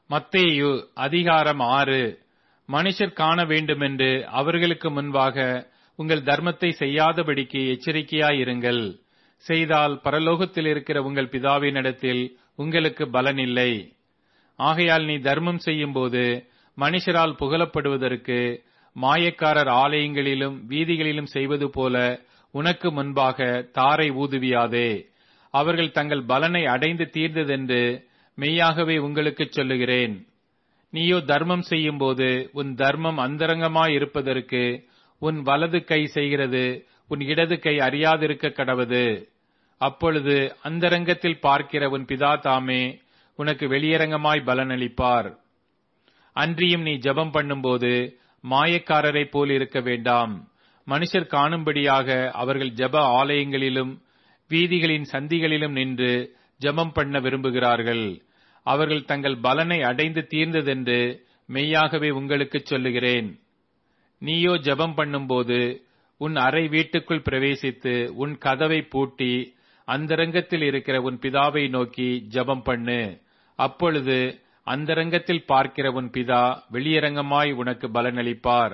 மத்தேயு அதிகாரம் 6. மனுஷர் காண வேண்டுமென்று அவர்களுக்கு முன்பாக உங்கள் தர்மத்தை செய்யாதபடிக்கு எச்சரிக்கையாயிருங்கள். செய்தால் பரலோகத்தில் இருக்கிற உங்கள் பிதாவினிடத்தில் உங்களுக்கு பலன் இல்லை. ஆகையால் நீ தர்மம் செய்யும்போது மனுஷரால் புகழப்படுவதற்கு மாயக்காரர் ஆலயங்களிலும் வீதிகளிலும் செய்வது போல உனக்கு முன்பாக தாரை ஊதுவியாதே. அவர்கள் தங்கள் பலனை அடைந்து தீர்ந்ததென்று மெய்யாகவே உங்களுக்குச் சொல்லுகிறேன். நீயோ தர்மம் செய்யும்போது உன் தர்மம் அந்தரங்கமாயிருப்பதற்கு உன் வலது கை செய்கிறது உன் இடது கை அறியாதிருக்க கடவது. அப்பொழுது அந்தரங்கத்தில் பார்க்கிற உன் பிதா தாமே உனக்கு வெளியரங்கமாய் பலனளிப்பார். அன்றியும் நீ ஜெபம் பண்ணும்போது மாயக்காரரைப் போல் இருக்க வேண்டாம். மனுஷர் காணும்படியாக அவர்கள் ஜெப ஆலயங்களிலும் வீதிகளின் சந்திகளிலும் நின்று ஜெபம் பண்ண விரும்புகிறார்கள். அவர்கள் தங்கள் பலனை அடைந்து தீர்ந்ததென்று மெய்யாகவே உங்களுக்குச் சொல்லுகிறேன். நீயோ ஜெபம் பண்ணும்போது உன் அறை வீட்டுக்குள் பிரவேசித்து உன் கதவை பூட்டி அந்தரங்கத்தில் இருக்கிற உன் பிதாவை நோக்கி ஜெபம் பண்ணு. அப்பொழுது அந்தரங்கத்தில் பார்க்கிற உன் பிதா வெளியரங்கமாய் உனக்கு பலனளிப்பார்.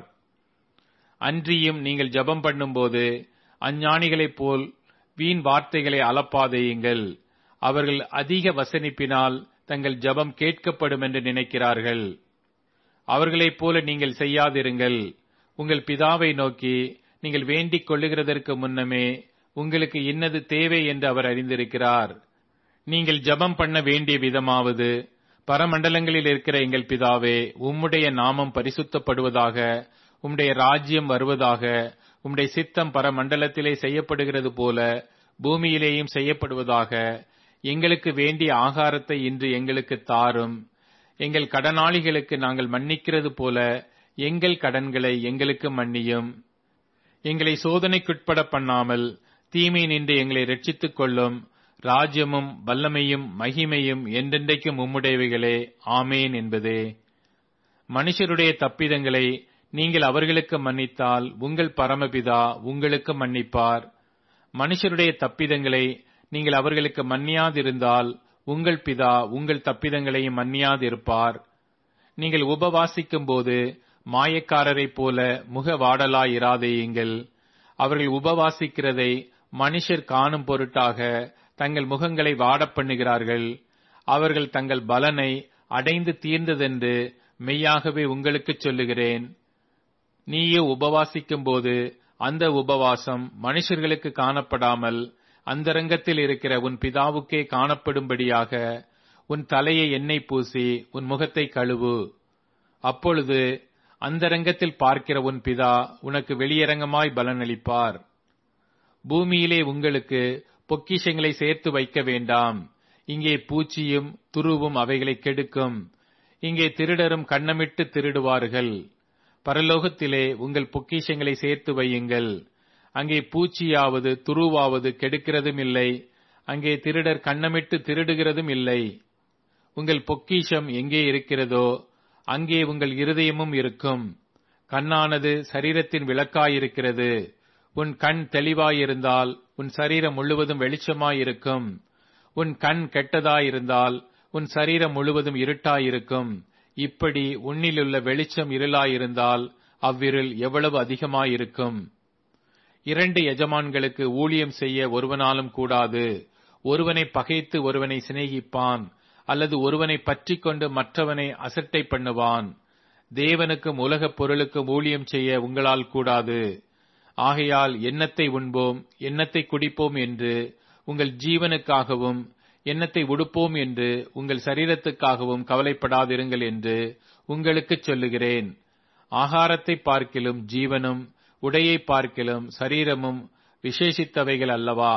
அன்றியும் நீங்கள் ஜெபம் பண்ணும்போது அஞ்ஞானிகளைப் போல் வீண் வார்த்தைகளை அலப்பாதேயுங்கள். அவர்கள் அதிக வசனிப்பினால் தங்கள் ஜெபம் கேட்கப்படும் என்று நினைக்கிறார்கள். அவர்களைப் போல நீங்கள் செய்யாதிருங்கள். உங்கள் பிதாவை நோக்கி நீங்கள் வேண்டிக் கொள்ளுகிறதற்கு முன்னமே உங்களுக்கு இன்னது தேவை என்று அவர் அறிந்திருக்கிறார். நீங்கள் ஜெபம் பண்ண வேண்டிய விதமாவது, பரமண்டலங்களில் இருக்கிற எங்கள் பிதாவே, உம்முடைய நாமம் பரிசுத்தப்படுவதாக, உம்முடைய ராஜ்யம் வருவதாக, உம்முடைய சித்தம் பரமண்டலத்திலே செய்யப்படுகிறது போல பூமியிலேயும் செய்யப்படுவதாக. எங்களுக்கு வேண்டிய ஆகாரத்தை இன்று எங்களுக்கு தாரும். எங்கள் கடனாளிகளுக்கு நாங்கள் மன்னிக்கிறது போல எங்கள் கடன்களை எங்களுக்கு மன்னியும். எங்களை சோதனைக்குட்பட பண்ணாமல் தீமை நின்று எங்களை ரட்சித்துக் கொள்ளும். ராஜ்யமும் வல்லமையும் மகிமையும் என்றென்றைக்கும் உம்முடையவைகளே, ஆமேன் என்பதே. மனுஷருடைய தப்பிதங்களை நீங்கள் அவர்களுக்கு மன்னித்தால் உங்கள் பரமபிதா உங்களுக்கு மன்னிப்பார். மனுஷருடைய தப்பிதங்களை நீங்கள் அவர்களுக்கு மன்னியாதிருந்தால் உங்கள் பிதா உங்கள் தப்பிதங்களையும் மன்னியாதிருப்பார். நீங்கள் உபவாசிக்கும் போது மாயக்காரரைப் போல முகவாடலாயிராதேயுங்கள். அவர்கள் உபவாசிக்கிறதை மனுஷர் காணும் பொருட்டாக தங்கள் முகங்களை வாடப் பண்ணுகிறார்கள். அவர்கள் தங்கள் பலனை அடைந்து தீர்ந்ததென்று மெய்யாகவே உங்களுக்குச் சொல்லுகிறேன். நீயோ உபவாசிக்கும் போது அந்த உபவாசம் மனுஷர்களுக்கு காணப்படாமல் அந்தரங்கத்தில் இருக்கிற உன் பிதாவுக்கே காணப்படும்படியாக உன் தலையை எண்ணெய் பூசி உன் முகத்தை கழுவு. அப்பொழுது அந்தரங்கத்தில் பார்க்கிற உன் பிதா உனக்கு வெளியரங்கமாய் பலனளிப்பார். பூமியிலே உங்களுக்கு பொக்கிஷங்களை சேர்த்து வைக்க வேண்டாம். இங்கே பூச்சியும் துருவும் அவைகளை கெடுக்கும். இங்கே திருடரும் கன்னமிட்டு திருடுவார்கள். பரலோகத்திலே உங்கள் பொக்கிஷங்களை சேர்த்து வையுங்கள். அங்கே பூச்சியாவது துருவாவது கெடுக்கிறதும் இல்லை. அங்கே திருடர் கன்னமிட்டு திருடுகிறதும் இல்லை. உங்கள் பொக்கிஷம் எங்கே இருக்கிறதோ அங்கே உங்கள் இருதயமும் இருக்கும். கண்ணானது சரீரத்தின் விளக்காயிருக்கிறது. உன் கண் தெளிவாயிருந்தால் உன் சரீரம் முழுவதும் வெளிச்சமாயிருக்கும். உன் கண் கெட்டதாயிருந்தால் உன் சரீரம் முழுவதும் இருட்டாயிருக்கும். இப்படி உன்னிலுள்ள வெளிச்சம் இருளாயிருந்தால் அவ்விருள் எவ்வளவு அதிகமாயிருக்கும். 2 எஜமான்களுக்கு ஊழியம் செய்ய ஒருவனாலும் கூடாது. ஒருவனை பகைத்து ஒருவனை சிநேகிப்பான், அல்லது ஒருவனை பற்றிக் கொண்டு மற்றவனை அசட்டை பண்ணுவான். தேவனுக்கும் உலகப் பொருளுக்கும் ஊழியம் செய்ய உங்களால் கூடாது. ஆகையால் என்னத்தை உண்போம், என்னத்தை குடிப்போம் என்று உங்கள் ஜீவனுக்காகவும், என்னத்தை உடுப்போம் என்று உங்கள் சரீரத்துக்காகவும் கவலைப்படாதிருங்கள் என்று உங்களுக்குச் சொல்லுகிறேன். ஆகாரத்தை பார்க்கிலும் ஜீவனும், உடையை பார்க்கிலும் சரீரமும் விசேஷித்தவைகள் அல்லவா?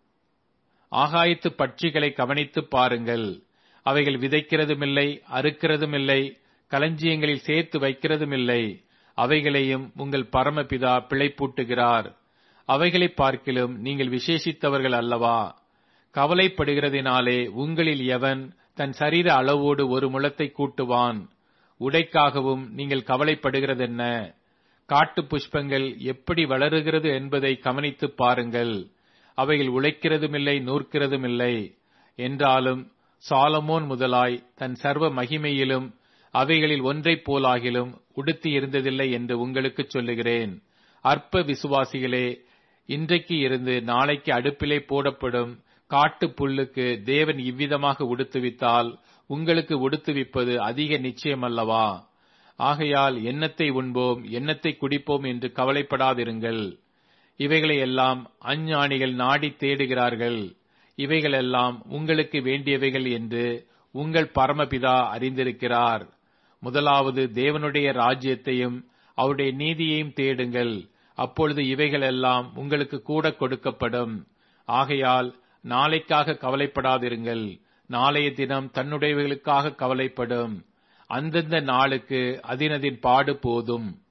ஆகாயத்து பட்சிகளை கவனித்துப் பாருங்கள். அவைகள் விதைக்கிறதுமில்லை, அறுக்கிறதுமில்லை, களஞ்சியங்களில் சேர்த்து வைக்கிறதுமில்லை. அவைகளையும் உங்கள் பரமபிதா பிழைப்பூட்டுகிறார். அவைகளை பார்க்கிலும் நீங்கள் விசேஷித்தவர்கள் அல்லவா? கவலைப்படுகிறதினாலே உங்களில் எவன் தன் சரீர அளவோடு ஒரு முழத்தை கூட்டுவான்? உடைக்காகவும் நீங்கள் கவலைப்படுகிறதென்ன? காட்டு புஷ்பங்கள் எப்படி வளருகிறது என்பதை கவனித்துப் பாருங்கள். அவைகள் உழைக்கிறதுமில்லை, நூற்கிறதுமில்லை. என்றாலும் சாலமோன் முதலாய் தன் சர்வ மகிமையிலும் அவைகளில் ஒன்றைப் போலாகிலும் உடுத்தி இருந்ததில்லை என்று உங்களுக்கு சொல்லுகிறேன். அற்ப விசுவாசிகளே, இன்றைக்கு இருந்து நாளைக்கு அடுப்பிலே போடப்படும் காட்டு புல்லுக்கு தேவன் இவ்விதமாக உடுத்துவித்தால் உங்களுக்கு உடுத்துவிப்பது அதிக நிச்சயமல்லவா? ஆகையால் எண்ணத்தை உண்போம், எண்ணத்தை குடிப்போம் என்று கவலைப்படாதிருங்கள். இவைகளை எல்லாம் அஞ்ஞானிகள் நாடி தேடுகிறார்கள். இவைகளெல்லாம் உங்களுக்கு வேண்டியவைகள் என்று உங்கள் பரமபிதா அறிந்திருக்கிறார். முதலாவது தேவனுடைய ராஜ்யத்தையும் அவருடைய நீதியையும் தேடுங்கள், அப்பொழுது இவைகளெல்லாம் உங்களுக்கு கூட கொடுக்கப்படும். ஆகையால் நாளைக்காக கவலைப்படாதிருங்கள், நாளைய தினம் தன்னுடையவைகளுக்காக கவலைப்படும். அந்தந்த நாளுக்கு அதினதின் பாடு போதும்.